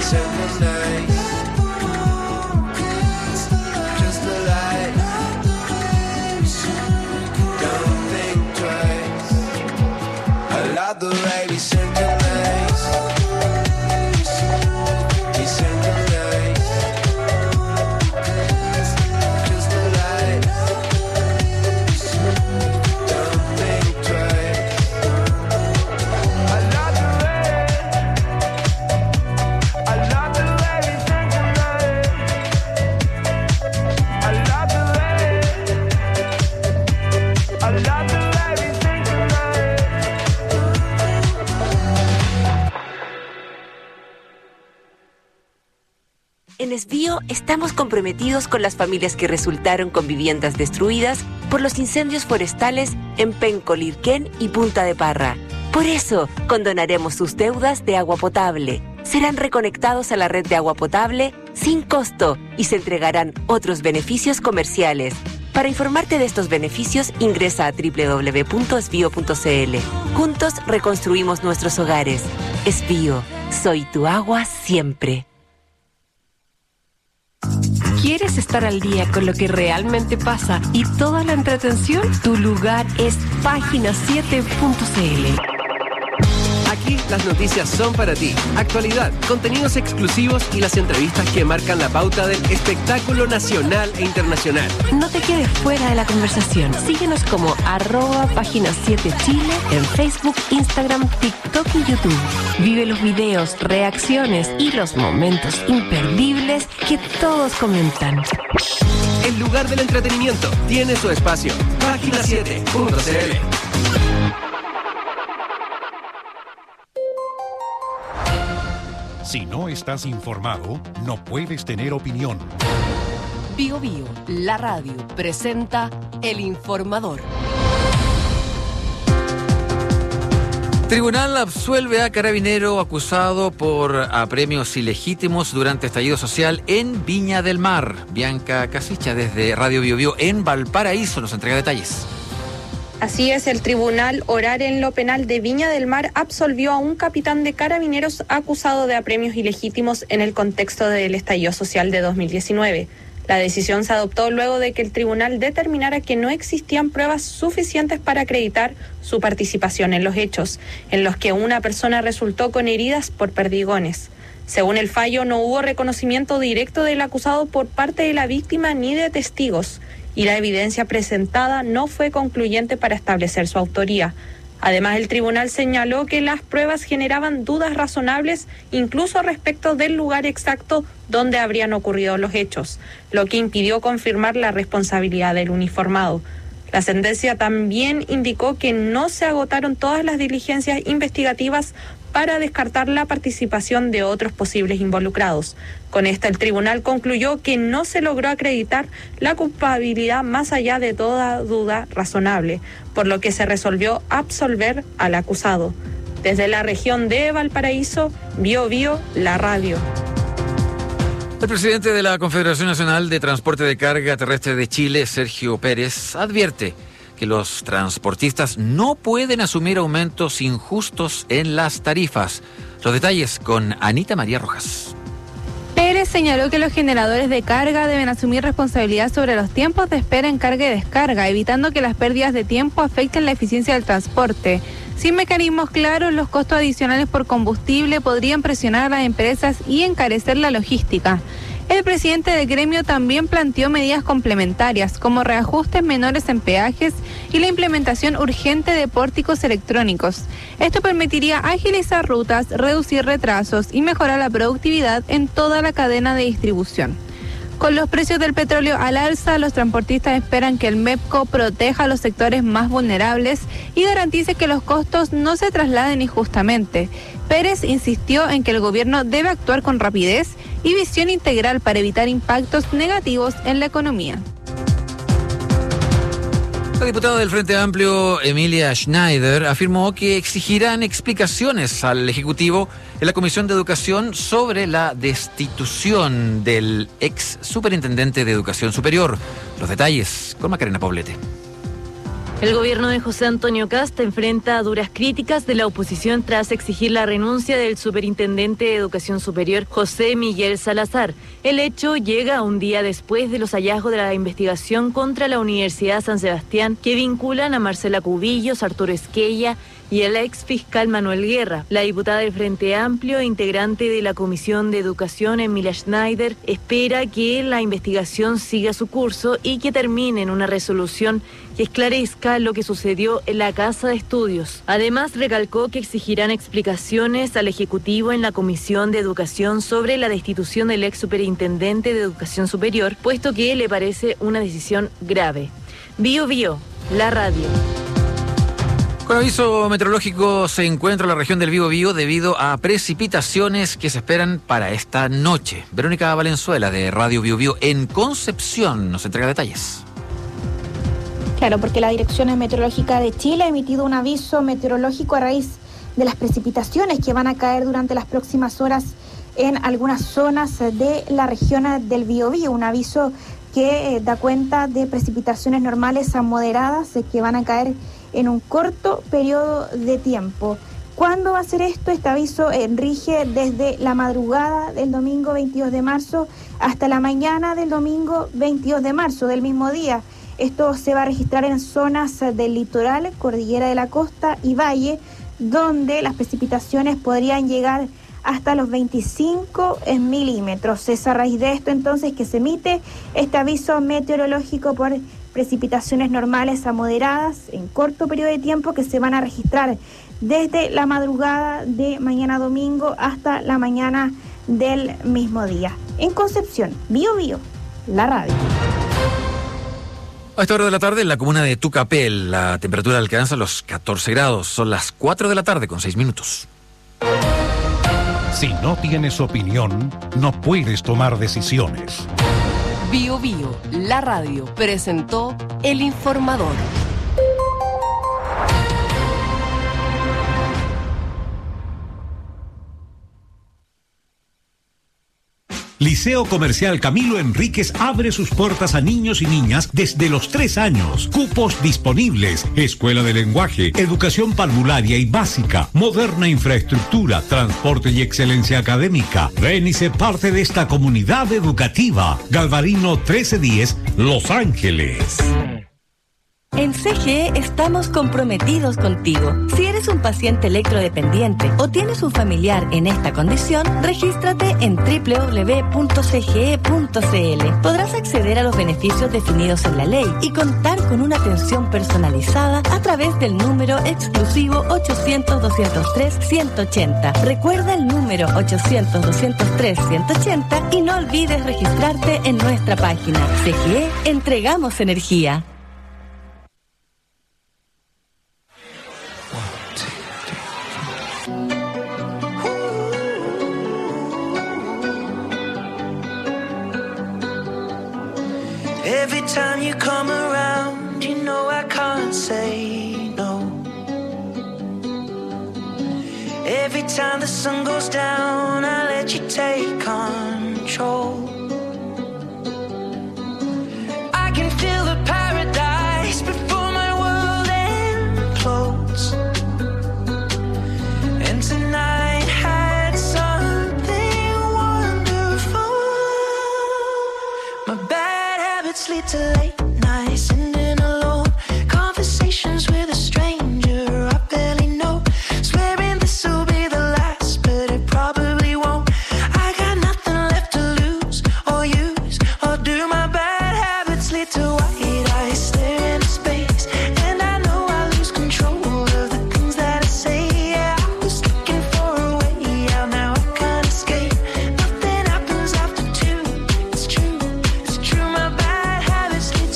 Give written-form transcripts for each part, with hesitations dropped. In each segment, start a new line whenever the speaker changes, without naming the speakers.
synchronize. Just the light. Don't think twice. I love the way we synchronize. We synchronize. Just the light. Don't think twice. I love the way. I love the way we synchronize. I love the way. I love the way we synchronize.
En Esbío estamos comprometidos con las familias que resultaron con viviendas destruidas por los incendios forestales en Penco, Lirquén y Punta de Parra. Por eso, condonaremos sus deudas de agua potable. Serán reconectados a la red de agua potable sin costo y se entregarán otros beneficios comerciales. Para informarte de estos beneficios, ingresa a www.esbio.cl. Juntos reconstruimos nuestros hogares. Esbío, soy tu agua siempre.
¿Quieres estar al día con lo que realmente pasa y toda la entretención? Tu lugar es página7.cl.
Aquí las noticias son para ti. Actualidad, contenidos exclusivos y las entrevistas que marcan la pauta del espectáculo nacional e internacional.
No te quedes fuera de la conversación. Síguenos como @página7chile en Facebook, Instagram, TikTok y YouTube. Vive los videos, reacciones y los momentos imperdibles que todos comentan.
El lugar del entretenimiento tiene su espacio. Página7.cl.
Si no estás informado, no puedes tener opinión.
Bio Bio, la radio, presenta El Informador.
Tribunal absuelve a carabinero acusado por apremios ilegítimos durante estallido social en Viña del Mar. Bianca Casicha desde Radio Bio Bio en Valparaíso nos entrega detalles.
Así es, el Tribunal Oral en lo Penal de Viña del Mar absolvió a un capitán de carabineros acusado de apremios ilegítimos en el contexto del estallido social de 2019. La decisión se adoptó luego de que el tribunal determinara que no existían pruebas suficientes para acreditar su participación en los hechos, en los que una persona resultó con heridas por perdigones. Según el fallo, no hubo reconocimiento directo del acusado por parte de la víctima ni de testigos, y la evidencia presentada no fue concluyente para establecer su autoría. Además, el tribunal señaló que las pruebas generaban dudas razonables incluso respecto del lugar exacto donde habrían ocurrido los hechos, lo que impidió confirmar la responsabilidad del uniformado. La sentencia también indicó que no se agotaron todas las diligencias investigativas para descartar la participación de otros posibles involucrados. Con esta, el tribunal concluyó que no se logró acreditar la culpabilidad más allá de toda duda razonable, por lo que se resolvió absolver al acusado. Desde la región de Valparaíso, Bio Bio, la radio.
El presidente de la Confederación Nacional de Transporte de Carga Terrestre de Chile, Sergio Pérez, advierte que los transportistas no pueden asumir aumentos injustos en las tarifas. Los detalles con Anita María Rojas.
Pérez señaló que los generadores de carga deben asumir responsabilidad sobre los tiempos de espera en carga y descarga, evitando que las pérdidas de tiempo afecten la eficiencia del transporte. Sin mecanismos claros, los costos adicionales por combustible podrían presionar a las empresas y encarecer la logística. El presidente del gremio también planteó medidas complementarias, como reajustes menores en peajes y la implementación urgente de pórticos electrónicos. Esto permitiría agilizar rutas, reducir retrasos y mejorar la productividad en toda la cadena de distribución. Con los precios del petróleo al alza, los transportistas esperan que el MEPCO proteja a los sectores más vulnerables y garantice que los costos no se trasladen injustamente. Pérez insistió en que el gobierno debe actuar con rapidez y visión integral para evitar impactos negativos en la economía.
La diputada del Frente Amplio, Emilia Schneider, afirmó que exigirán explicaciones al Ejecutivo en la Comisión de Educación sobre la destitución del ex superintendente de Educación Superior. Los detalles con Macarena Poblete.
El gobierno de José Antonio Kast enfrenta duras críticas de la oposición tras exigir la renuncia del superintendente de Educación Superior, José Miguel Salazar. El hecho llega un día después de los hallazgos de la investigación contra la Universidad San Sebastián que vinculan a Marcela Cubillos, Arturo Esquella y el ex fiscal Manuel Guerra. La diputada del Frente Amplio e integrante de la Comisión de Educación, Emilia Schneider, espera que la investigación siga su curso y que termine en una resolución que esclarezca lo que sucedió en la Casa de Estudios. Además, recalcó que exigirán explicaciones al Ejecutivo en la Comisión de Educación sobre la destitución del ex superintendente de Educación Superior, puesto que le parece una decisión grave. Bio Bio, la radio.
Con aviso meteorológico se encuentra la región del Biobío debido a precipitaciones que se esperan para esta noche. Verónica Valenzuela de Radio Biobío en Concepción nos entrega detalles.
Claro, porque la Dirección Meteorológica de Chile ha emitido un aviso meteorológico a raíz de las precipitaciones que van a caer durante las próximas horas en algunas zonas de la región del Biobío. Un aviso que da cuenta de precipitaciones normales a moderadas que van a caer en un corto periodo de tiempo. ¿Cuándo va a ser esto? Este aviso rige desde la madrugada del domingo 22 de marzo hasta la mañana del domingo 22 de marzo del mismo día. Esto se va a registrar en zonas del litoral, cordillera de la costa y valle, donde las precipitaciones podrían llegar hasta los 25 milímetros. Es a raíz de esto entonces que se emite este aviso meteorológico por precipitaciones normales a moderadas en corto periodo de tiempo que se van a registrar desde la madrugada de mañana domingo hasta la mañana del mismo día. En Concepción, Bio Bio, la radio.
A esta hora de la tarde en la comuna de Tucapel la temperatura alcanza los 14 grados. Son las 4 de la tarde con 6 minutos.
Si no tienes opinión, no puedes tomar decisiones.
Bio Bio, la radio, presentó El Informador.
Liceo Comercial Camilo Enríquez abre sus puertas a niños y niñas desde los 3 años. Cupos disponibles. Escuela de lenguaje, educación parvularia y básica, moderna infraestructura, transporte y excelencia académica. Ven y sé parte de esta comunidad educativa. Galvarino 1310, Los Ángeles.
En CGE estamos comprometidos contigo. Si eres un paciente electrodependiente o tienes un familiar en esta condición, regístrate en www.cge.cl. Podrás acceder a los beneficios definidos en la ley y contar con una atención personalizada a través del número exclusivo 800-203-180. Recuerda el número 800-203-180 y no olvides registrarte en nuestra página. CGE, entregamos energía.
Every time you come around, you know I can't say no. Every time the sun goes down, I let you take control. I can feel the paradise before my world implodes. And tonight had something wonderful. My bad habits lead to late nights, ending alone. Conversations with a stranger I barely know. Swearing this will be the last, but it probably won't. I got nothing left to lose or use or do. My bad habits lead to white eyes staring into space, and I know I lose control of the things that I say. Yeah, I was looking for a way out, now I can't escape. Nothing happens after 2. It's true, it's true. My bad habits lead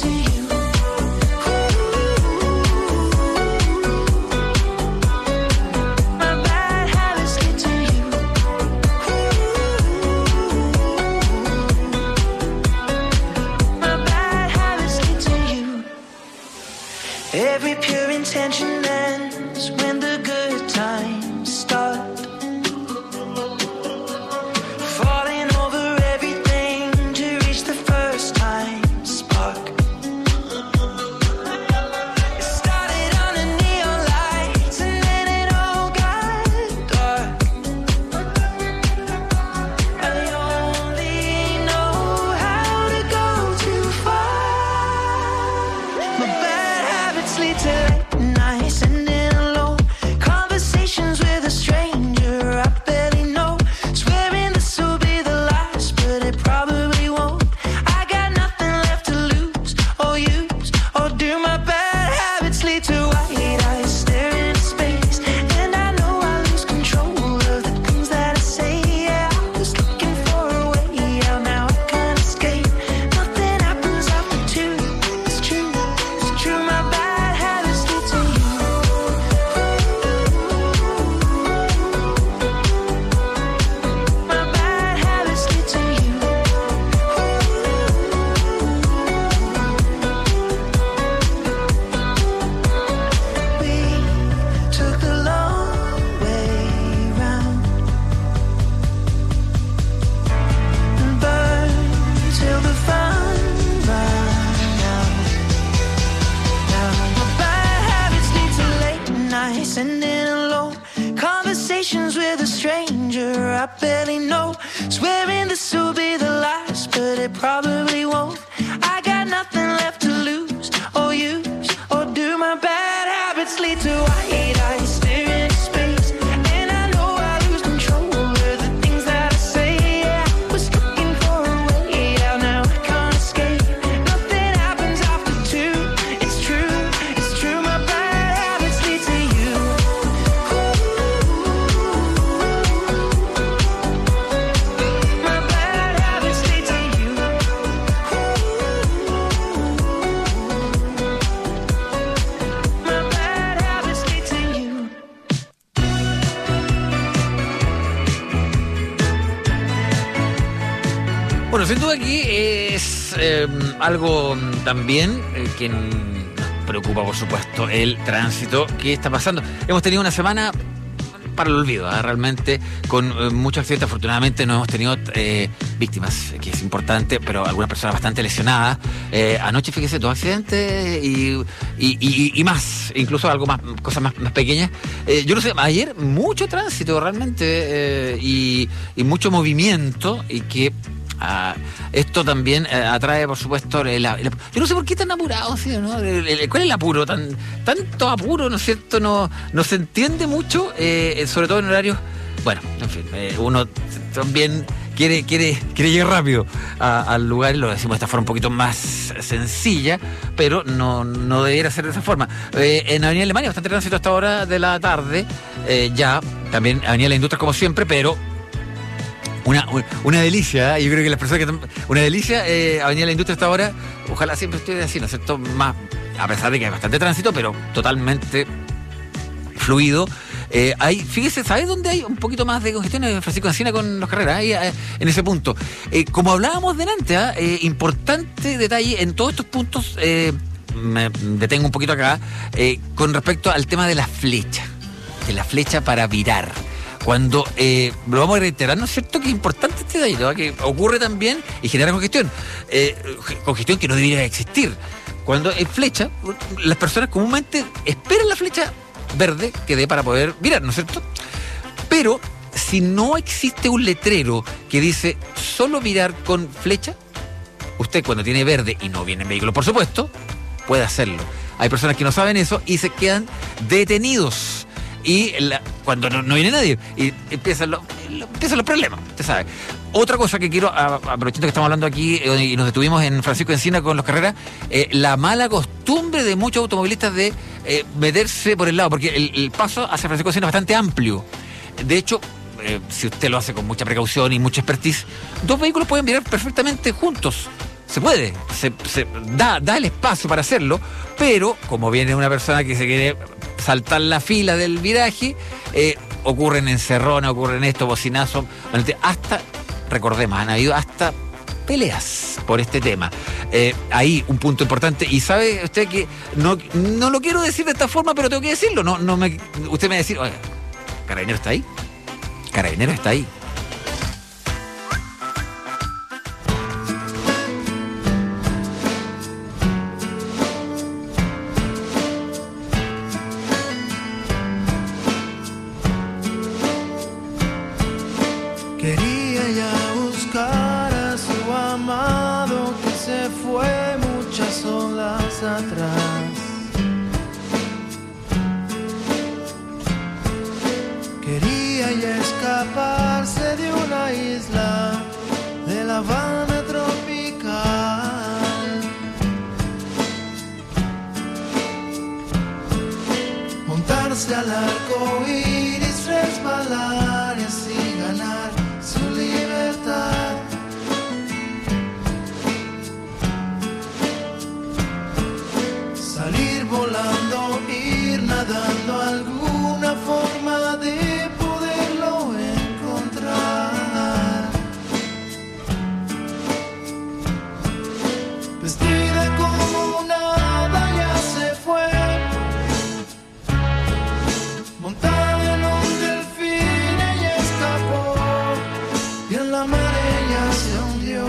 know. Swearing this will be the last, but it probably won't. I got nothing left to lose or use, or do my bad habits lead to white eyes staring at space? And I know I lose control of the things that I say. Yeah, I was looking for a way out, now I can't escape. Nothing happens after two. It's true, my bad habits lead to you. My bad habits lead to you. My bad habits lead to you.
Bueno, sin duda aquí es algo también que nos preocupa, por supuesto, el tránsito que está pasando. Hemos tenido una semana para el olvido, realmente, con muchos accidentes. Afortunadamente no hemos tenido víctimas, que es importante, pero algunas personas bastante lesionadas. Anoche, fíjese, 2 accidentes y más, incluso algo más, cosas más pequeñas. Yo no sé, ayer mucho tránsito realmente y mucho movimiento, y que esto también atrae, por supuesto, yo no sé por qué tan apurado, ¿sí, no? ¿Cuál es el apuro? Tanto apuro, ¿no es cierto? No se entiende mucho, sobre todo en horarios. Bueno, en fin, uno también quiere llegar rápido al lugar, y lo decimos de esta forma un poquito más sencilla, pero no debiera ser de esa forma. En Avenida Alemania, bastante tránsito a esta hora de la tarde, ya también Avenida La Industria como siempre, pero una delicia, yo creo que las personas una delicia, Avenida La Industria hasta ahora, ojalá siempre esté así, ¿no es cierto? Más, a pesar de que hay bastante tránsito, pero totalmente fluido. Fíjese, ¿sabes dónde hay un poquito más de congestión? Francisco Encina con Los Carreras, ahí en ese punto. Como hablábamos delante, importante detalle en todos estos puntos, me detengo un poquito acá, con respecto al tema de la flecha para virar. Cuando lo vamos a reiterar, ¿no es cierto? Que es importante este detalle, ¿no? Que ocurre también y genera congestión. Congestión que no debería existir. Cuando hay flecha, las personas comúnmente esperan la flecha verde que dé para poder virar, ¿no es cierto? Pero si no existe un letrero que dice solo virar con flecha, usted cuando tiene verde y no viene en vehículo, por supuesto, puede hacerlo. Hay personas que no saben eso y se quedan detenidos. Y cuando no viene nadie, y empiezan los problemas, usted sabe. Otra cosa que quiero, aprovechando que estamos hablando aquí y nos detuvimos en Francisco Encina con Los Carreras, la mala costumbre de muchos automovilistas de meterse por el lado, porque el paso hacia Francisco Encina es bastante amplio. De hecho, si usted lo hace con mucha precaución y mucha expertise, 2 vehículos pueden virar perfectamente juntos. Se puede, se da el espacio para hacerlo, pero como viene una persona que se quiere saltar la fila del viraje, ocurren encerrones, ocurren esto, bocinazos, hasta, recordemos, han habido hasta peleas por este tema. Ahí un punto importante, y sabe usted que no lo quiero decir de esta forma, pero tengo que decirlo. Usted me va a decir, oiga, ¿Carabinero está ahí? Carabinero está ahí.
Quería ya buscar a su amado que se fue muchas olas atrás. Quería ya escaparse de una isla de La Habana tropical. Montarse al arco iris, resbalar y así ganar su libertad. Salir volando, ir nadando, alguna forma de poderlo encontrar. Vestida como nada ya se fue, montada en un delfín ella escapó y en la mar ella se hundió.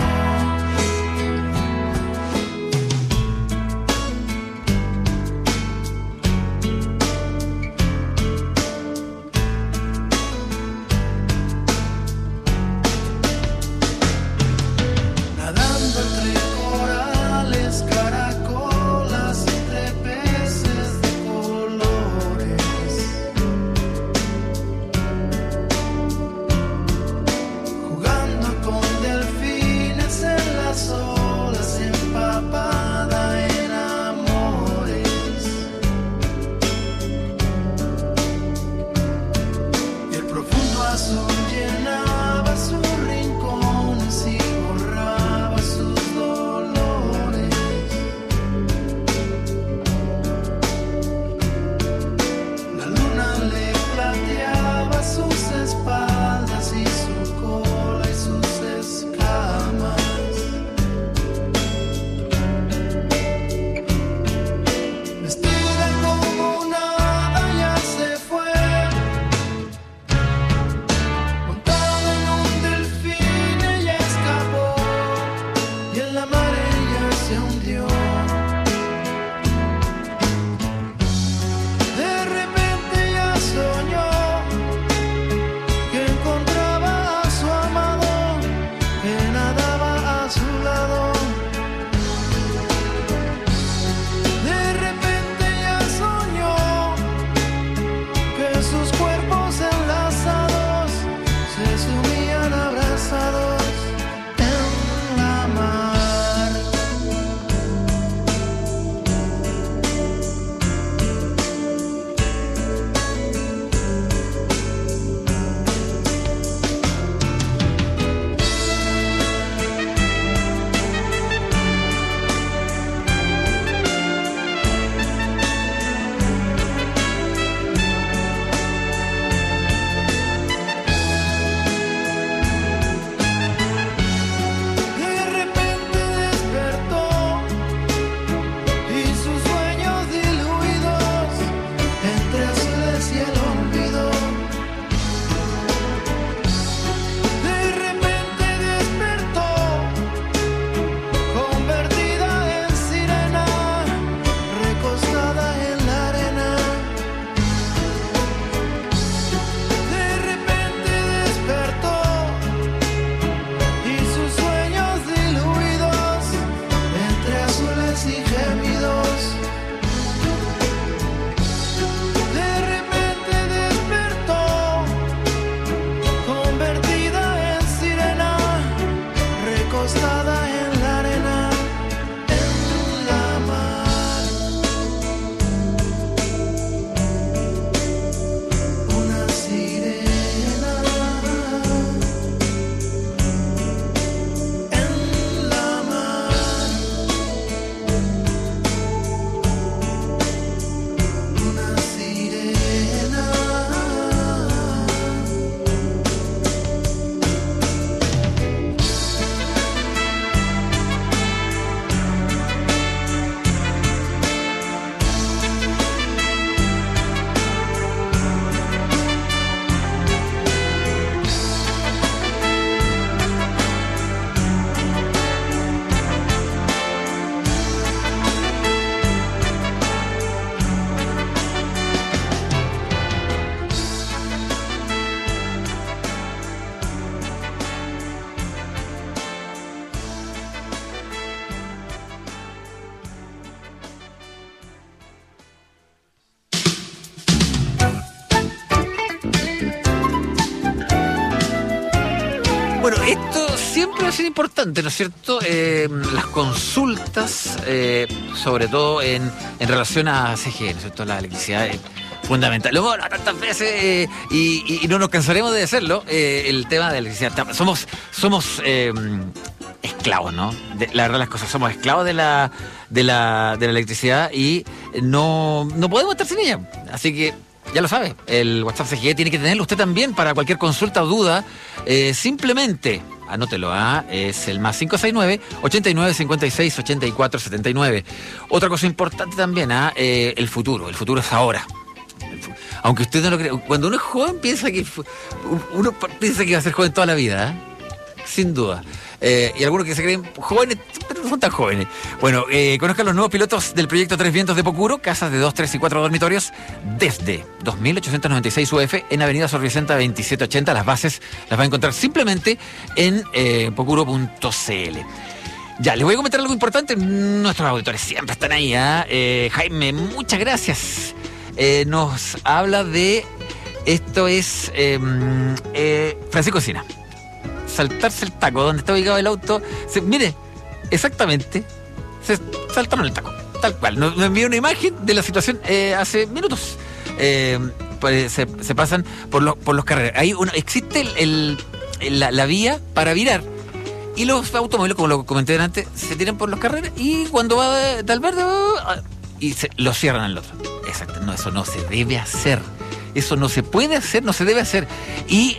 esto siempre va a ser importante, ¿no es cierto? Las consultas, sobre todo en relación a CGE, ¿no es cierto? La electricidad es fundamental. Luego, tantas veces, y no nos cansaremos de hacerlo, el tema de la electricidad. Somos esclavos, ¿no? La verdad las cosas, somos esclavos de la electricidad y no podemos estar sin ella. Así que, ya lo sabe, el WhatsApp CGE tiene que tenerlo usted también para cualquier consulta o duda. Simplemente, anótelo, es el más 569-8956-8479. Otra cosa importante también, el futuro es ahora. Aunque usted no lo crea, cuando uno es joven uno piensa que va a ser joven toda la vida, sin duda. Y algunos que se creen jóvenes, pero no son tan jóvenes. Bueno, conozcan los nuevos pilotos del proyecto Tres Vientos de Pocuro, casas de 2, 3 y 4 dormitorios desde 2.896 UF en Avenida Sor Vicenta 2780. Las bases las va a encontrar simplemente en pocuro.cl. Ya, les voy a comentar algo importante. Nuestros auditores siempre están ahí, Jaime, muchas gracias. Nos habla de... Esto es Francisco Encina. Saltarse el taco, donde está ubicado el auto. Mire, exactamente, se saltaron el taco, tal cual. Nos envió una imagen de la situación hace minutos. Pues se pasan por los carriles. Ahí existe la vía para virar. Y los automóviles, como lo comenté antes, se tiran por los carriles y cuando va del verde y lo cierran al otro. Exacto, no, eso no se debe hacer. Eso no se puede hacer, no se debe hacer. Y,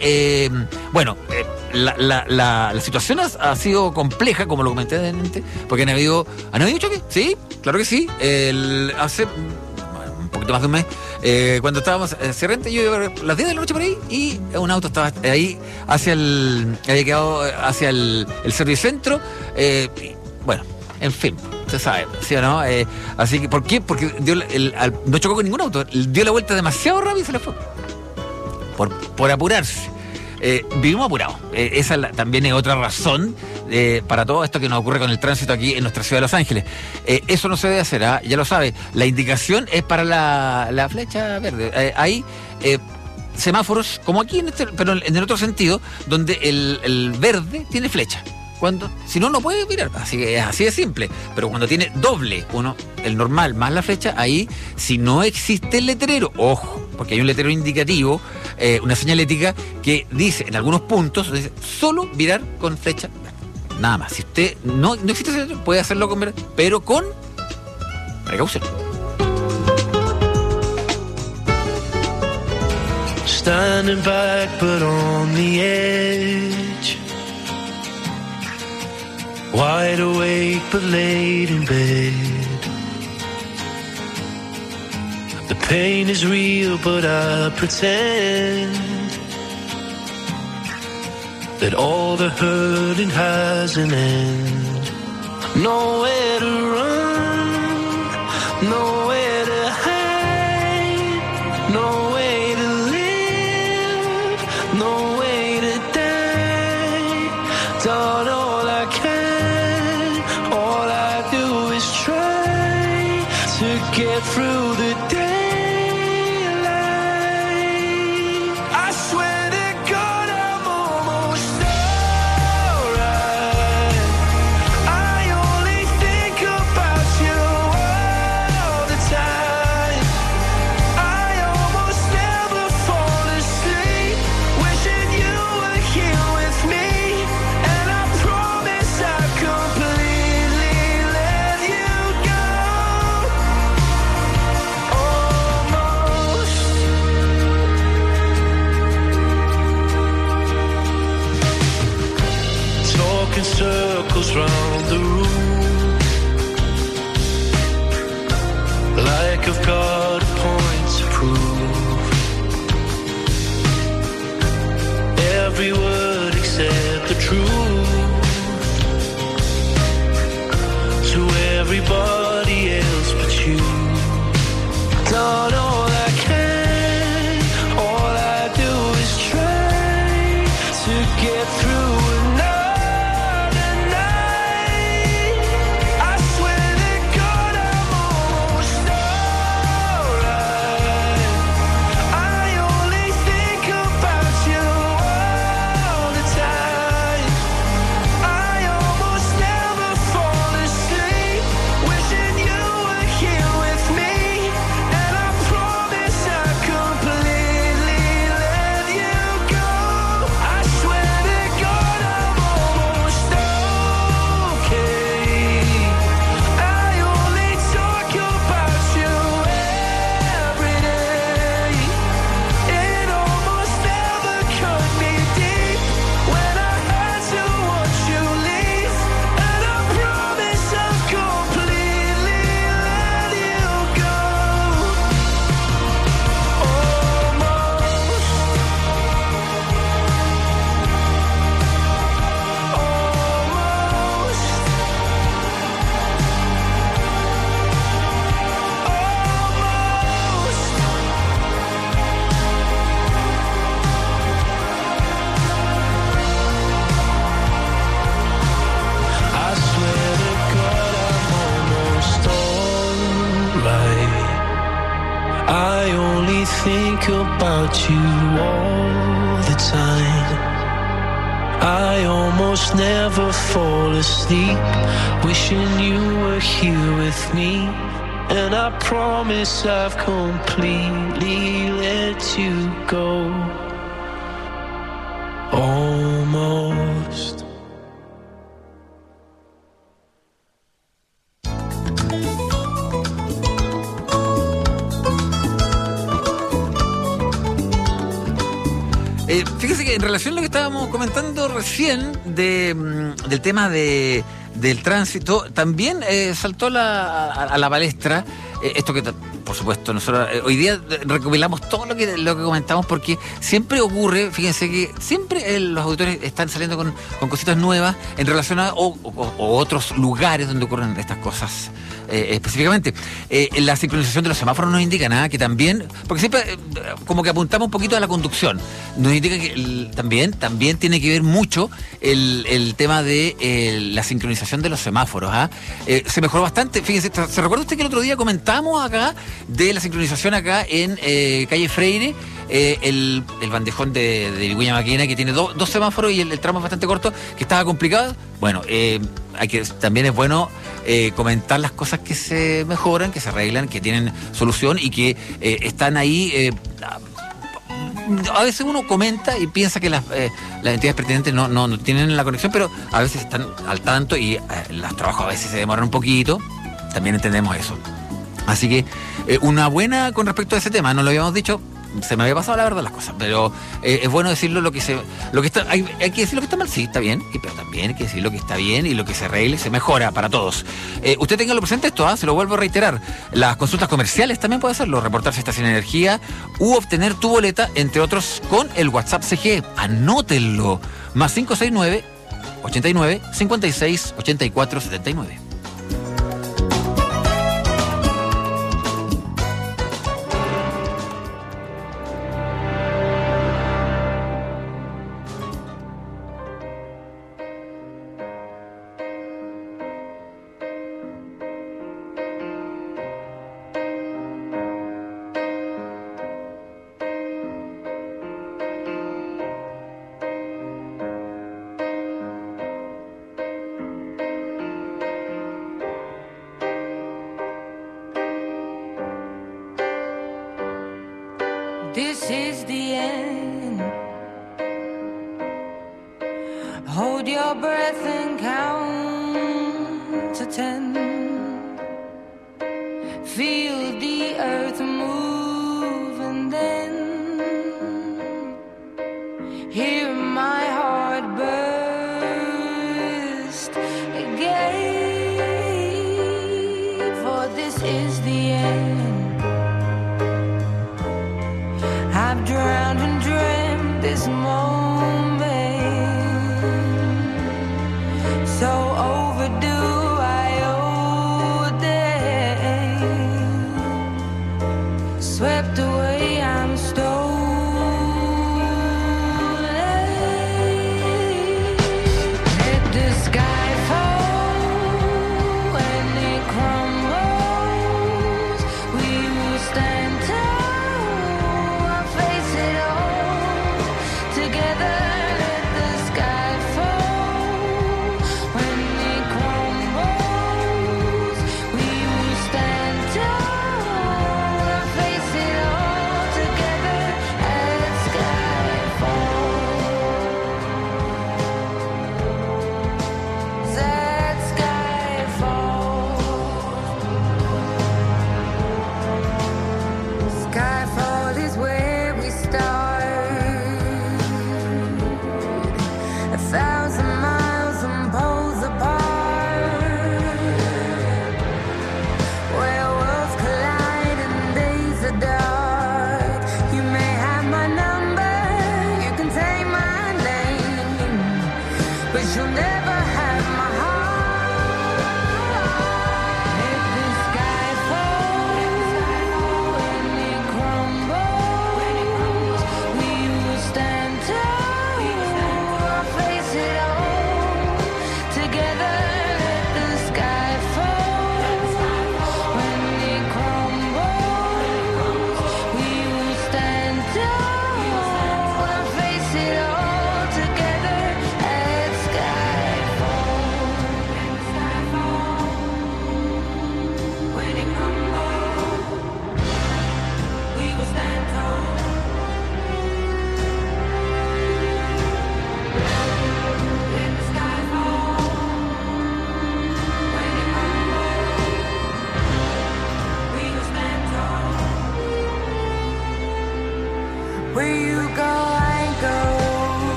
la situación ha sido compleja, como lo comenté antes, porque ¿han habido choques? Sí, claro que sí. Hace un poquito más de un mes, cuando estábamos en Cerrente, yo iba a las 10 de la noche por ahí, y un auto estaba ahí, había quedado hacia el servicentro, en fin, usted sabe, ¿sí o no? Así que, ¿por qué? Porque no chocó con ningún auto, dio la vuelta demasiado rápido y se le fue. Por apurarse. Vivimos apurados. Esa también es otra razón para todo esto que nos ocurre con el tránsito aquí en nuestra ciudad de Los Ángeles. Eso no se debe hacer, ya lo sabe. La indicación es para la flecha verde. Hay semáforos, como aquí, pero en el otro sentido, donde el verde tiene flecha. Si no puede mirar, así de simple. Pero cuando tiene doble, el normal más la flecha, ahí, si no existe el letrero, ojo, porque hay un letrero indicativo, una señalética que dice, en algunos puntos, dice, solo virar con flecha verde. Nada más. Si usted no existe ese letrero, puede hacerlo con verde, pero con precaución.
Standing back but on the edge, wide awake but late in bed. The pain is real but I pretend that all the hurting has an end. Nowhere to run, nowhere to hide, no way to live, no way to die. Done all I can, all I do is try to get through the daylight. I swear to God I'm almost alright. I only think about you all the time. I almost never fall asleep, wishing you were here with me. And I promise I'll completely let you go. Almost. Talking circles round the room, like I've got a point to prove. Every word except the truth to everybody else but you. Done all I can, all I do is try to get through another night. I swear to God I'm almost alright. I only think about you all the time. think about you all the time. I almost never fall asleep, wishing you were here with me. And I promise I've completely let you go. Almost.
Fíjese que en relación a lo que estábamos comentando recién del tema del tránsito, también saltó a la palestra esto que, por supuesto, nosotros hoy día recopilamos todo lo que comentamos, porque siempre ocurre, fíjense que siempre los auditores están saliendo con cositas nuevas en relación a o otros lugares donde ocurren estas cosas. Específicamente, la sincronización de los semáforos nos indica nada que también, porque siempre como que apuntamos un poquito a la conducción, nos indica que también tiene que ver mucho el tema de la sincronización de los semáforos. Se mejoró bastante. Fíjense, ¿se recuerda usted que el otro día comentamos acá de la sincronización acá en calle Freire? El bandejón de Vicuña Maquena, que tiene dos semáforos y el tramo es bastante corto, que estaba complicado. Bueno, también es bueno comentar las cosas que se mejoran, que se arreglan, que tienen solución y que están ahí. A veces uno comenta y piensa que las entidades pertinentes no tienen la conexión, pero a veces están al tanto y los trabajos a veces se demoran un poquito. También entendemos eso. Así que una buena con respecto a ese tema, no lo habíamos dicho, se me había pasado la verdad las cosas, pero es bueno decirlo lo que está, hay que decir lo que está mal, sí, está bien, pero también hay que decir lo que está bien y lo que se arregle, se mejora para todos. Usted téngalo presente esto, se lo vuelvo a reiterar. Las consultas comerciales también puede hacerlo, reportarse esta sin energía u obtener tu boleta, entre otros, con el WhatsApp CGE. Anótenlo, más 569 89 56 84 79.
This is the end. Hold your breath and count to 10. Feel the earth move and then hear my heart burst again. For this is the end. I've drowned and dreamt this moment, so overdue I owe them. Swept away, I'm stolen. Let the sky fall and it crumbles. We will stand tall.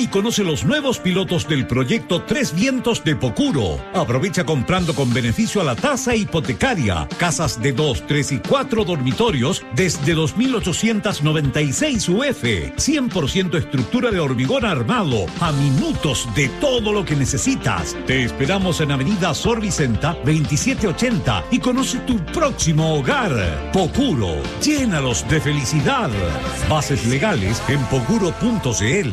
conoce los nuevos pilotos del proyecto Tres Vientos de Pocuro. Aprovecha comprando con beneficio a la tasa hipotecaria. Casas de 2, 3 y 4 dormitorios desde 2.896 UF. 100% estructura de hormigón armado. A minutos de todo lo que necesitas. Te esperamos en Avenida Sor Vicenta 2780 y conoce tu próximo hogar. Pocuro, llénalos de felicidad. Bases legales en pocuro.cl.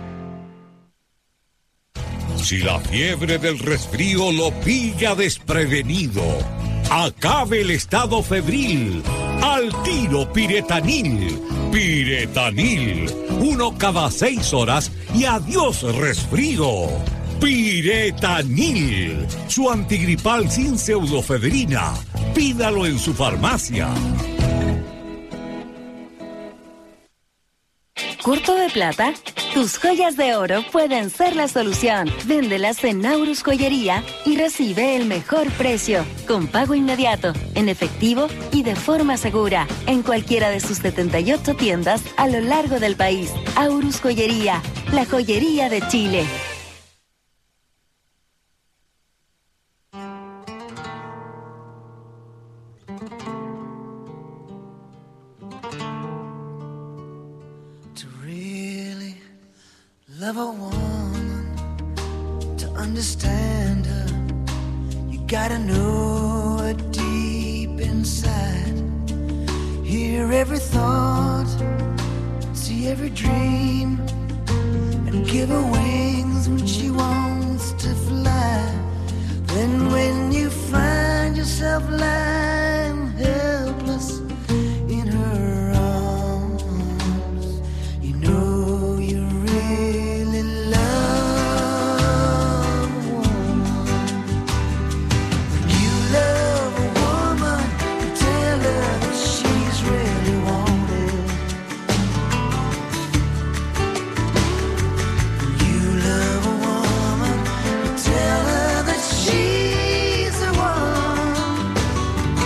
Si la fiebre del resfrío lo pilla desprevenido, acabe el estado febril. Al tiro Piretanil. Piretanil. 1 cada 6 horas y adiós resfrío. Piretanil. Su antigripal sin pseudofedrina. Pídalo en su farmacia.
¿Corto de plata? Tus joyas de oro pueden ser la solución. Véndelas en Naurus Joyería y recibe el mejor precio, con pago inmediato, en efectivo y de forma segura, en cualquiera de sus 78 tiendas a lo largo del país. Aurus Joyería, la joyería de Chile.
Love a woman, to understand her, you gotta know her deep inside. Hear every thought, see every dream, and give her wings when she wants to fly. Then when you find yourself lying helpless in her arms, you know you really love a woman. When you love a woman, you tell her that she's really wanted. When you love a woman, you tell her that she's the one.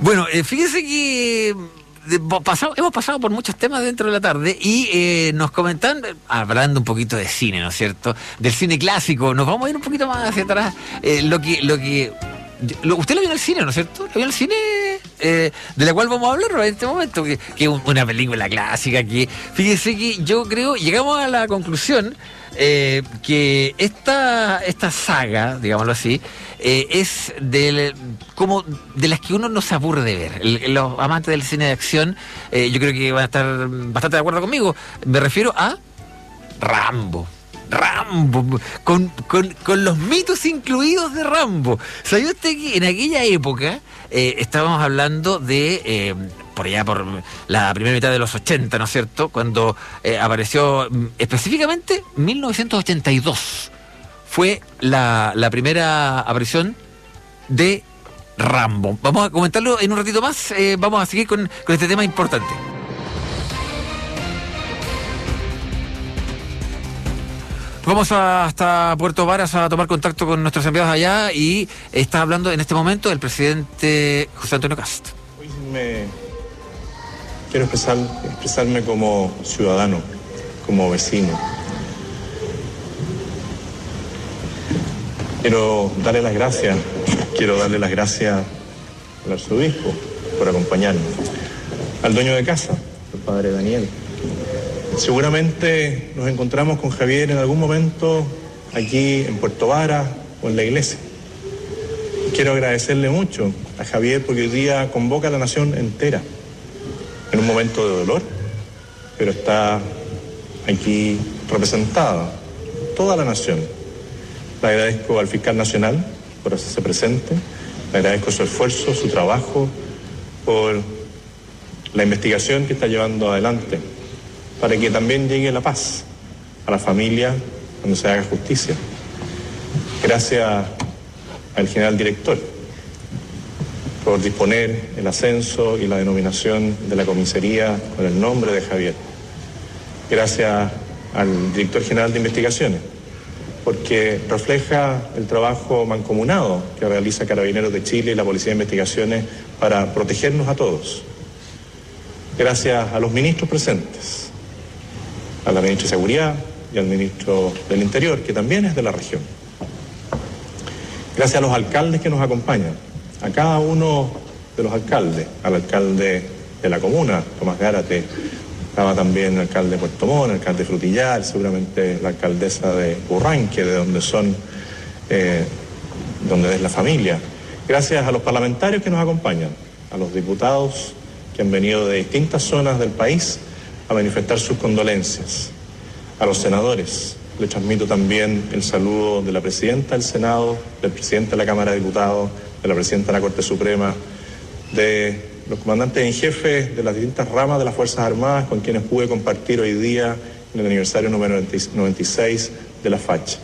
Bueno, fíjese que hemos pasado por muchos temas dentro de la tarde y nos comentan, hablando un poquito de cine, ¿no es cierto? Del cine clásico, nos vamos a ir un poquito más hacia atrás. Usted lo vio en el cine, ¿no es cierto? Lo vio en el cine, de la cual vamos a hablar en este momento, que es una película clásica que, fíjese que yo creo, llegamos a la conclusión que esta saga, digámoslo así, es como de las que uno no se aburre de ver. Los amantes del cine de acción, yo creo que van a estar bastante de acuerdo conmigo. Me refiero a Rambo, con los mitos incluidos de Rambo. ¿Sabía usted que en aquella época estábamos hablando de por allá por la primera mitad de los 80, ¿no es cierto?, cuando apareció específicamente 1982 fue la primera aparición de Rambo. Vamos a comentarlo en un ratito más. Vamos a seguir con este tema importante. Vamos hasta Puerto Varas a tomar contacto con nuestros enviados allá y está hablando en este momento el presidente José Antonio Kast.
Hoy quiero expresarme como ciudadano, como vecino. Quiero darle las gracias al arzobispo por acompañarnos, al dueño de casa, el padre Daniel. Seguramente nos encontramos con Javier en algún momento aquí en Puerto Varas o en la iglesia. Quiero agradecerle mucho a Javier porque hoy día convoca a la nación entera en un momento de dolor, pero está aquí representada toda la nación. Le agradezco al fiscal nacional por hacerse presente, le agradezco su esfuerzo, su trabajo, por la investigación que está llevando adelante, para que también llegue la paz a la familia cuando se haga justicia. Gracias al general director por disponer el ascenso y la denominación de la comisaría con el nombre de Javier. Gracias al director general de investigaciones, porque refleja el trabajo mancomunado que realiza Carabineros de Chile y la Policía de Investigaciones para protegernos a todos. Gracias a los ministros presentes, a la ministra de Seguridad y al ministro del Interior, que también es de la región. Gracias a los alcaldes que nos acompañan, a cada uno de los alcaldes, al alcalde de la comuna, Tomás Gárate, estaba también el alcalde de Puerto Montt, el alcalde de Frutillar, seguramente la alcaldesa de Urranque, de donde es la familia. Gracias a los parlamentarios que nos acompañan, a los diputados que han venido de distintas zonas del país a manifestar sus condolencias. A los senadores les transmito también el saludo de la presidenta del Senado, del presidente de la Cámara de Diputados, de la presidenta de la Corte Suprema, de los comandantes en jefe de las distintas ramas de las Fuerzas Armadas con quienes pude compartir hoy día en el aniversario número 96 de la facha.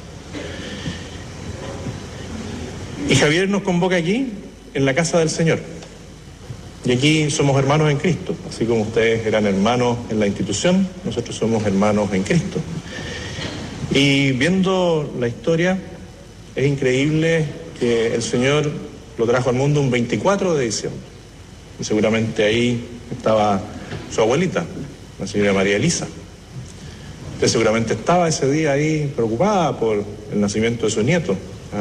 Y Javier nos convoca aquí en la casa del Señor. Y aquí somos hermanos en Cristo, así como ustedes eran hermanos en la institución, nosotros somos hermanos en Cristo. Y viendo la historia, es increíble que el Señor lo trajo al mundo un 24 de diciembre. Y seguramente ahí estaba su abuelita, la señora María Elisa. Usted seguramente estaba ese día ahí preocupada por el nacimiento de su nieto,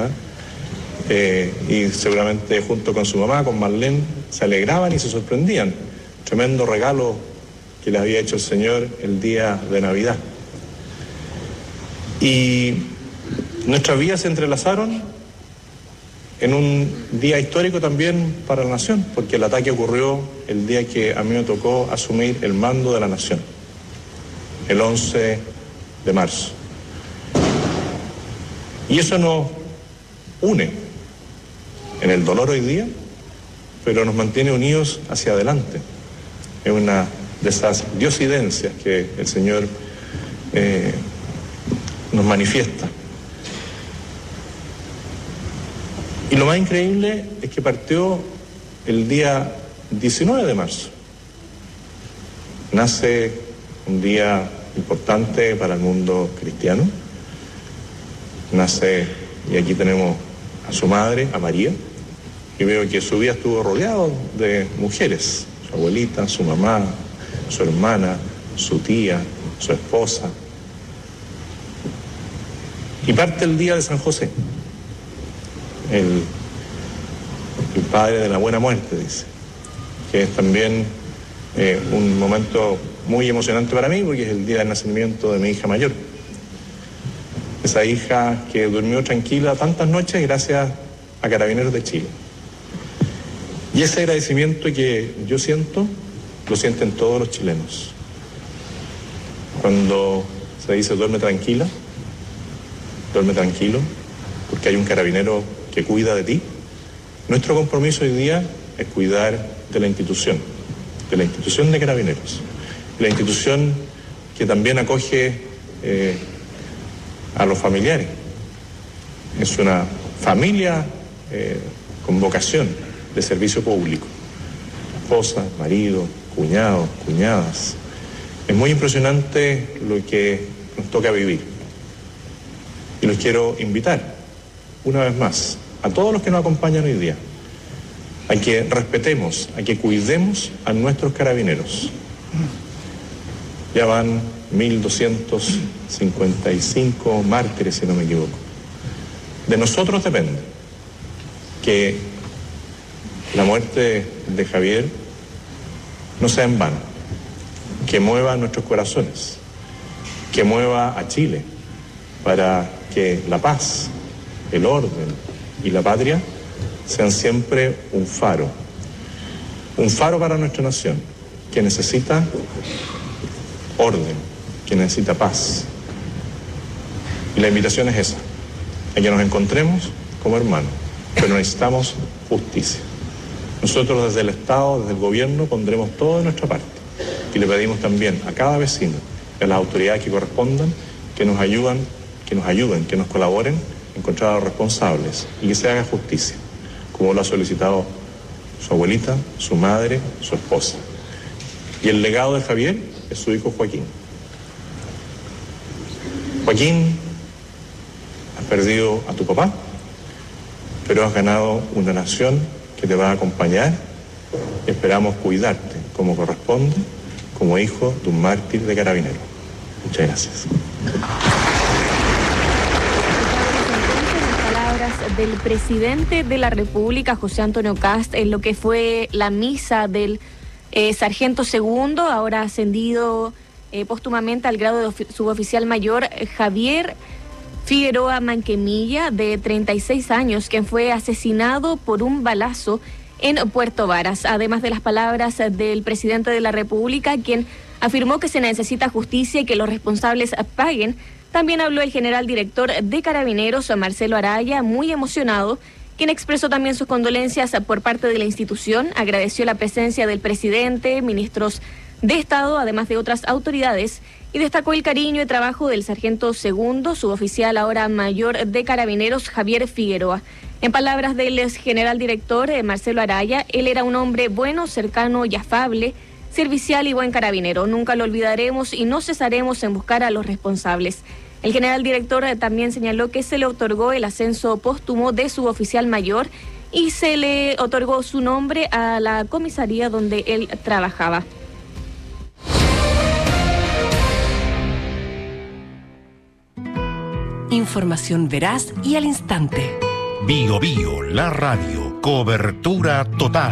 y seguramente junto con su mamá, con Marlene, se alegraban y se sorprendían. Tremendo regalo que les había hecho el Señor el día de Navidad. Y nuestras vidas se entrelazaron en un día histórico también para la nación, porque el ataque ocurrió el día que a mí me tocó asumir el mando de la nación, el 11 de marzo. Y eso nos une en el dolor hoy día, pero nos mantiene unidos hacia adelante. Es una de esas diosidencias que el Señor nos manifiesta. Y lo más increíble es que partió el día 19 de marzo. Nace un día importante para el mundo cristiano. Nace, y aquí tenemos a su madre, a María, y veo que su vida estuvo rodeado de mujeres, su abuelita, su mamá, su hermana, su tía, su esposa. Y parte el día de San José, el padre de la buena muerte, dice, que es también un momento muy emocionante para mí, porque es el día del nacimiento de mi hija mayor. Esa hija que durmió tranquila tantas noches gracias a Carabineros de Chile. Y ese agradecimiento que yo siento, lo sienten todos los chilenos. Cuando se dice duerme tranquila, duerme tranquilo, porque hay un carabinero que cuida de ti. Nuestro compromiso hoy día es cuidar de la institución de Carabineros, la institución que también acoge a los familiares. Es una familia con vocación de servicio público. Esposa, marido, cuñados, cuñadas. Es muy impresionante lo que nos toca vivir. Y los quiero invitar, una vez más, a todos los que nos acompañan hoy día, a que respetemos, a que cuidemos a nuestros carabineros. Ya van 1.255 mártires, si no me equivoco. De nosotros depende que la muerte de Javier no sea en vano, que mueva nuestros corazones, que mueva a Chile para que la paz, el orden y la patria sean siempre un faro para nuestra nación, que necesita orden, que necesita paz. Y la invitación es esa, a que nos encontremos como hermanos, pero necesitamos justicia. Nosotros desde el Estado, desde el gobierno, pondremos todo de nuestra parte y le pedimos también a cada vecino y a las autoridades que correspondan que nos ayuden, que nos colaboren a encontrar a los responsables y que se haga justicia, como lo ha solicitado su abuelita, su madre, su esposa. Y el legado de Javier es su hijo Joaquín. Joaquín, has perdido a tu papá, pero has ganado una nación que te va a acompañar y esperamos cuidarte como corresponde, como hijo de un mártir de Carabinero. Muchas gracias.
Del presidente de la República, José Antonio Kast, en lo que fue la misa del sargento segundo, ahora ascendido póstumamente al grado de suboficial mayor, Javier Figueroa Manquemilla, de 36 años, quien fue asesinado por un balazo en Puerto Varas. Además de las palabras del presidente de la República, quien afirmó que se necesita justicia y que los responsables paguen, también habló el general director de Carabineros, Marcelo Araya, muy emocionado, quien expresó también sus condolencias por parte de la institución, agradeció la presencia del presidente, ministros de Estado, además de otras autoridades, y destacó el cariño y trabajo del sargento segundo, suboficial ahora mayor de Carabineros, Javier Figueroa. En palabras del general director, Marcelo Araya, él era un hombre bueno, cercano y afable, servicial y buen carabinero. Nunca lo olvidaremos y no cesaremos en buscar a los responsables. El general director también señaló que se le otorgó el ascenso póstumo de suboficial mayor y se le otorgó su nombre a la comisaría donde él trabajaba.
Información veraz y al instante.
Bio Bio, la radio, cobertura total.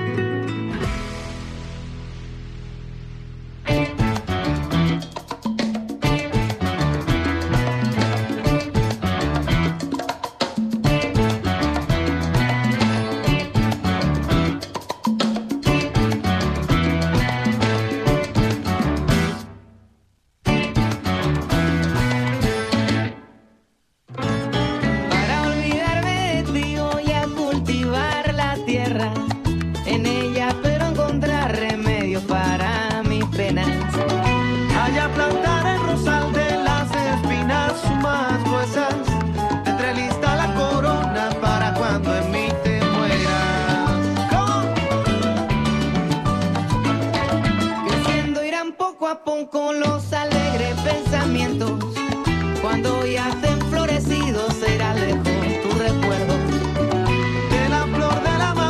Con los alegres pensamientos, cuando ya estén florecidos será lejos tu recuerdo de la flor de la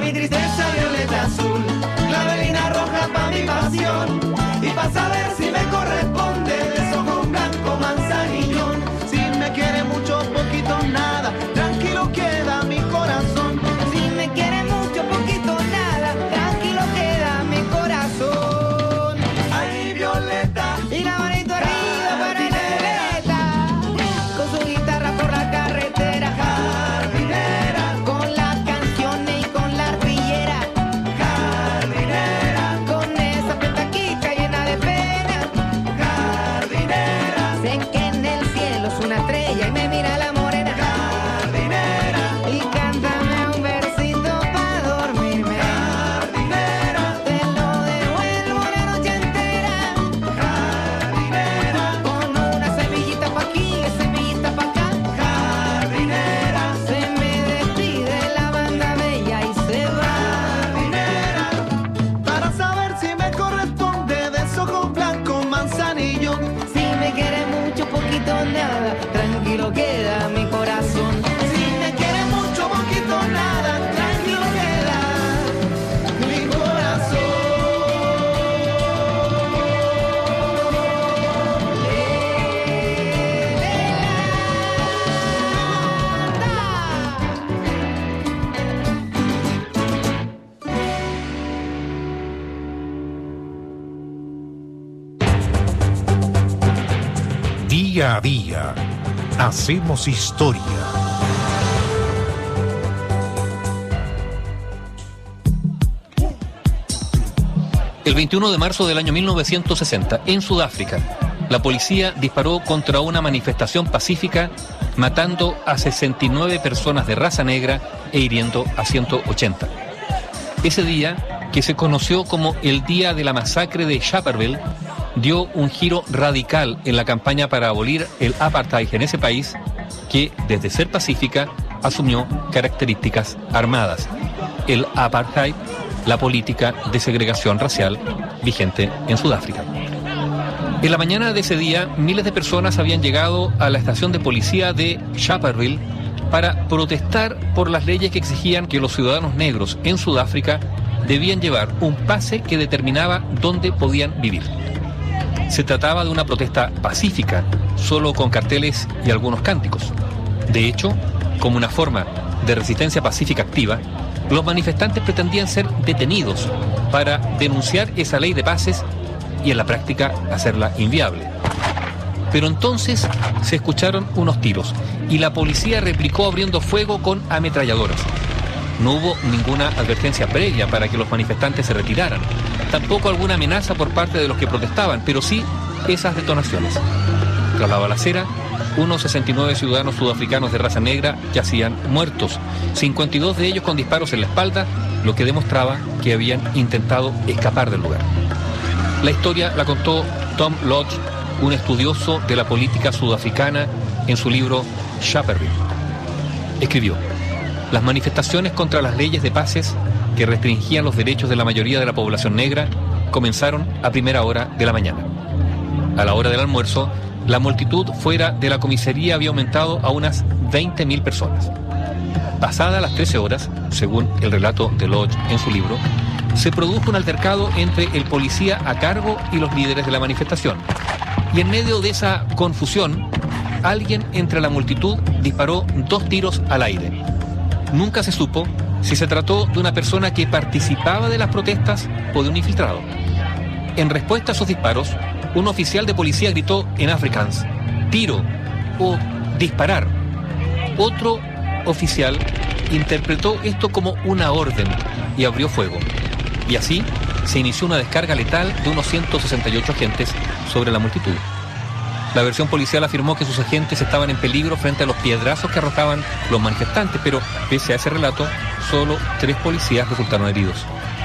mi tristeza violeta azul, clavelina roja pa' mi pasión, y pa' saber si me corresponde de ojo blanco manzanillón. Si me quiere mucho, poquito, nada, tranquilo queda mi corazón.
Si me quiere mucho, poquito, nada, tranquilo queda mi corazón.
Ay, Violeta,
y la manito arriba para Violeta, con su guitarra por la carretera,
jardinera,
con las canciones y con la arpillera,
jardinera,
con esa petaquica llena de pena,
jardinera,
sé que en el cielo es una estrella y me mira la morena,
jardinera,
y cántame un versito pa' dormirme,
jardinera,
te lo devuelvo la noche entera,
jardinera,
con una semillita pa' aquí y semillita pa' acá,
jardinera,
se me despide la banda bella y se va.
jardinera, para saber si me corresponde de ojo blanco manzanillo.
Si me quiere mucho, poquito, nada, tranquilo queda mi corazón.
Si me quiere mucho, poquito, nada, tranquilo queda mi corazón.
Día a día, hacemos historia.
El 21 de marzo del año 1960, en Sudáfrica, la policía disparó contra una manifestación pacífica, matando a 69 personas de raza negra e hiriendo a 180. Ese día, que se conoció como el Día de la Masacre de Sharpeville, dio un giro radical en la campaña para abolir el apartheid en ese país, que, desde ser pacífica, asumió características armadas. El apartheid, la política de segregación racial vigente en Sudáfrica. En la mañana de ese día, miles de personas habían llegado a la estación de policía de Sharpeville para protestar por las leyes que exigían que los ciudadanos negros en Sudáfrica debían llevar un pase que determinaba dónde podían vivir. Se trataba de una protesta pacífica, solo con carteles y algunos cánticos. De hecho, como una forma de resistencia pacífica activa, los manifestantes pretendían ser detenidos para denunciar esa ley de pases y en la práctica hacerla inviable. Pero entonces se escucharon unos tiros y la policía replicó abriendo fuego con ametralladoras. No hubo ninguna advertencia previa para que los manifestantes se retiraran, tampoco alguna amenaza por parte de los que protestaban, pero sí esas detonaciones. Tras la balacera, unos 69 ciudadanos sudafricanos de raza negra yacían muertos, 52 de ellos con disparos en la espalda, lo que demostraba que habían intentado escapar del lugar. La historia la contó Tom Lodge, un estudioso de la política sudafricana, en su libro Sharpeville. Escribió: las manifestaciones contra las leyes de pases que restringían los derechos de la mayoría de la población negra comenzaron a primera hora de la mañana. A la hora del almuerzo, la multitud fuera de la comisaría había aumentado a unas 20.000 personas. Pasadas las 13 horas, según el relato de Lodge en su libro, se produjo un altercado entre el policía a cargo y los líderes de la manifestación. Y en medio de esa confusión, alguien entre la multitud disparó 2 tiros al aire. Nunca se supo si se trató de una persona que participaba de las protestas o de un infiltrado. En respuesta a esos disparos, un oficial de policía gritó en afrikaans: "Tiro" o "disparar". Otro oficial interpretó esto como una orden y abrió fuego. Y así se inició una descarga letal de unos 168 agentes sobre la multitud. La versión policial afirmó que sus agentes estaban en peligro frente a los piedrazos que arrojaban los manifestantes, pero pese a ese relato, solo 3 policías resultaron heridos.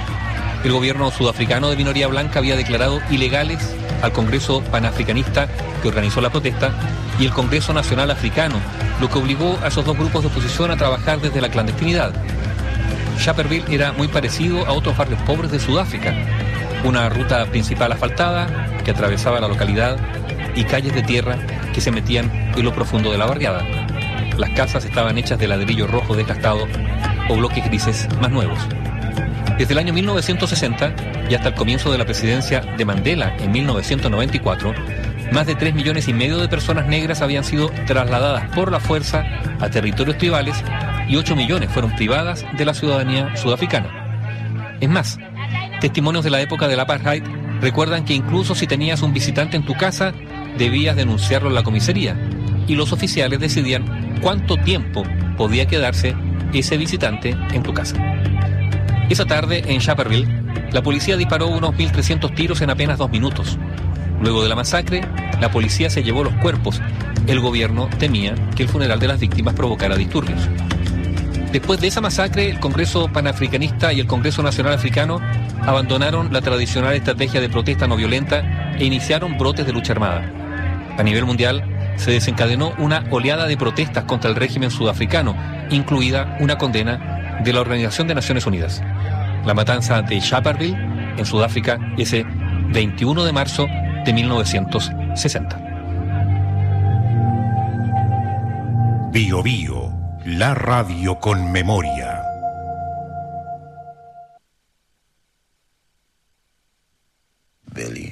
El gobierno sudafricano de minoría blanca había declarado ilegales al Congreso Panafricanista que organizó la protesta y el Congreso Nacional Africano, lo que obligó a esos 2 grupos de oposición a trabajar desde la clandestinidad. Sharpeville era muy parecido a otros barrios pobres de Sudáfrica, una ruta principal asfaltada que atravesaba la localidad y calles de tierra que se metían en lo profundo de la barriada. Las casas estaban hechas de ladrillo rojo desgastado o bloques grises más nuevos. Desde el año 1960 y hasta el comienzo de la presidencia de Mandela en 1994, más de 3,5 millones de personas negras habían sido trasladadas por la fuerza a territorios tribales y 8 millones fueron privadas de la ciudadanía sudafricana. Es más, testimonios de la época del apartheid recuerdan que incluso si tenías un visitante en tu casa, debías denunciarlo en la comisaría y los oficiales decidían cuánto tiempo podía quedarse ese visitante en tu casa. Esa tarde, en Sharpeville, la policía disparó unos 1.300 tiros en apenas 2 minutos. Luego de la masacre, la policía se llevó los cuerpos. El gobierno temía que el funeral de las víctimas provocara disturbios. Después de esa masacre, el Congreso Panafricanista y el Congreso Nacional Africano abandonaron la tradicional estrategia de protesta no violenta e iniciaron brotes de lucha armada. A nivel mundial, se desencadenó una oleada de protestas contra el régimen sudafricano, incluida una condena de la Organización de Naciones Unidas. La matanza de Sharpeville, en Sudáfrica, ese 21 de marzo de 1960.
Bio Bio, la radio con memoria.
Billy.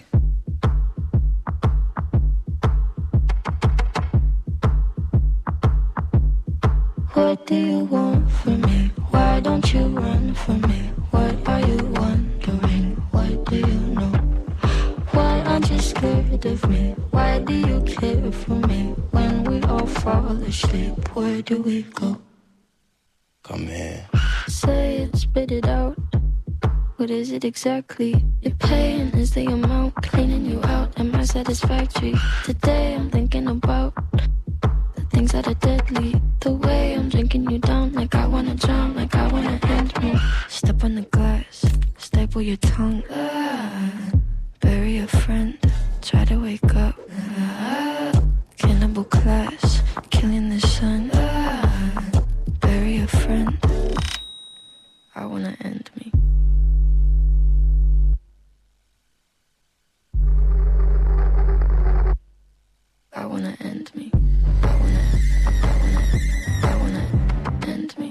What do you want from me? Why don't you run from me? What are you wondering? What do you know? Why aren't you scared of me? Why do you care for me? When we all fall asleep, where do we go?
Come here.
Say it, spit it out. What is it exactly? Your pain is the amount cleaning you out. Am I satisfactory? Today I'm thinking about the things that are deadly. The way I'm drinking you down, like I wanna drown, like I wanna end me. Step on the glass, staple your tongue. Bury a friend, try to wake up. Cannibal class, killing the sun. Bury a friend, I wanna end me. I wanna end me. I wanna end me.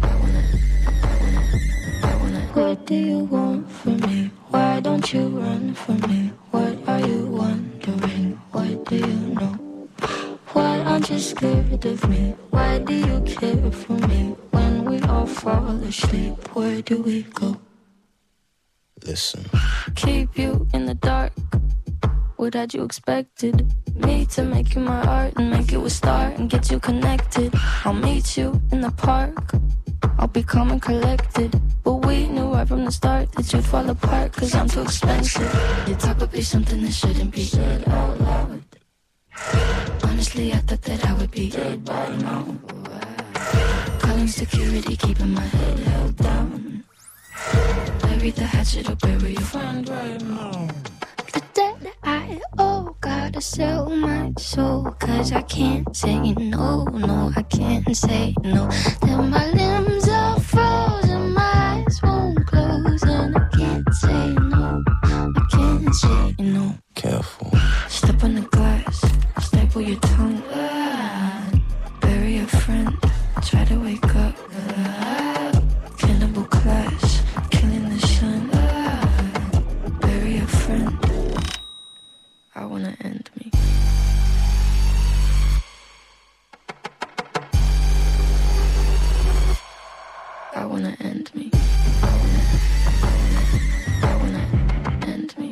What do you want from me? Why don't you run from me? What are you wondering? What do you know? Why aren't you scared of me? Why do you care for me? When we all fall asleep, where do we go?
Listen.
Keep you in the dark. What had you expected? Me to make you my art and make you a star and get you connected. I'll meet you in the park. I'll be calm and collected. But we knew right from the start that you'd fall apart, cause I'm too expensive. Your talk would be something that shouldn't be said out loud. Honestly, I thought that I would be dead by now. Calling security, keeping my head held down. Bury the hatchet or bury your friend right now. The debt I owe, gotta sell my soul, cause I can't say no, no, I can't say no. Then my limbs are frozen, my eyes won't close, and I can't say no, I can't say no.
Careful.
Step on the glass, staple your tongue. Bury a friend, try to wake up. Cannibal class, killing the sun. Bury a friend, I wanna end me. I wanna end me. I wanna end me.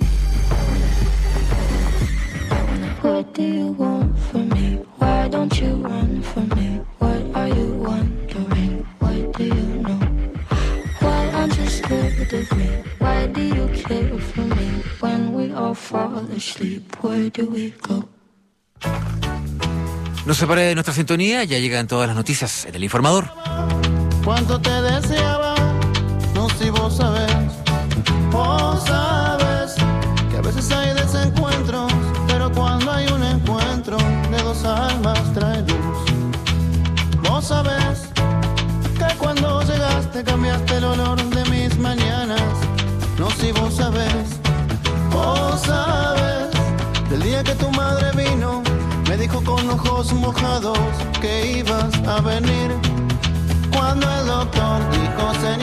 What do you want from me? Why don't you run from me? What are you wondering? What do you know? Why aren't you scared of me? Why do you care for me? When we all fall asleep, where do we go?
No se separe de nuestra sintonía, ya llegan todas las noticias en El Informador.
Cuánto te deseaba, no si vos sabes que a veces hay desencuentros, pero cuando hay un encuentro de dos almas trae luz. Vos sabes que cuando llegaste cambiaste el olor de mis mañanas, no si vos sabes del día que tu madre vino, me dijo con ojos mojados que ibas a venir. Cuando el doctor dijo, señor,